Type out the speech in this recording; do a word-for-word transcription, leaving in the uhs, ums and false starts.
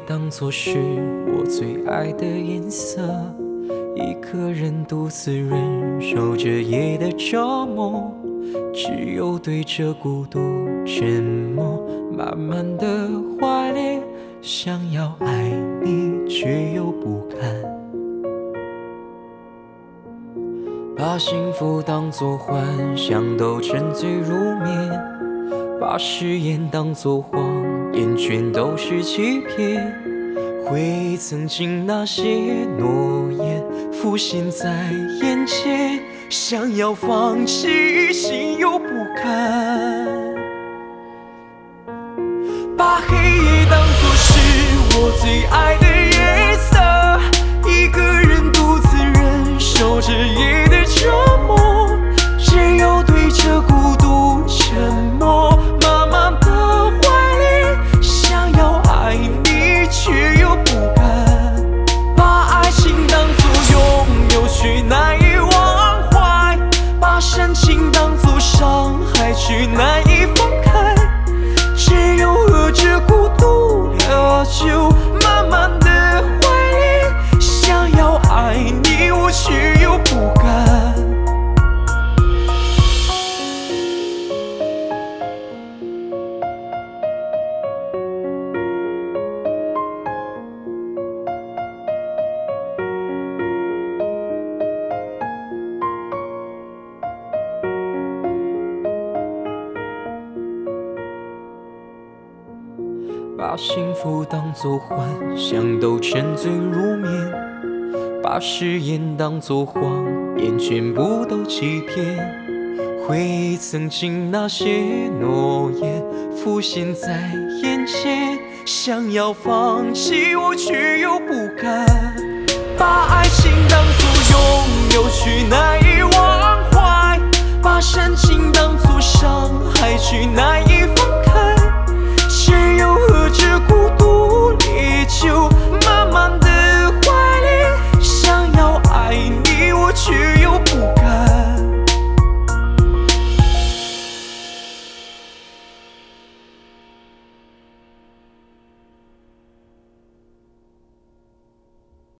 当作是我最爱的颜色，一个人独自忍受着夜的折磨，只有对着孤独沉默，慢慢的坏裂，想要爱你却又不敢，把幸福当作幻想都沉醉入眠，把誓言当作谎言全都是欺骗，回忆曾经那些诺言浮现在眼前，想要放弃心又不甘，把黑夜当作是我最爱的颜色，一个人独自忍受着夜的折磨，只有对着孤独沉默，慢慢的坏裂，想要爱你却又不敢，把爱情当作拥有却难以忘怀，把深情当作伤害却难以放开，只有和着孤独了就慢慢的坏裂，想要爱你我却又不敢，把幸福当作幻想都沉醉入眠，把誓言当作谎言全部都欺骗，回忆曾经那些诺言浮现在眼前，想要放弃我却又不敢，把爱情当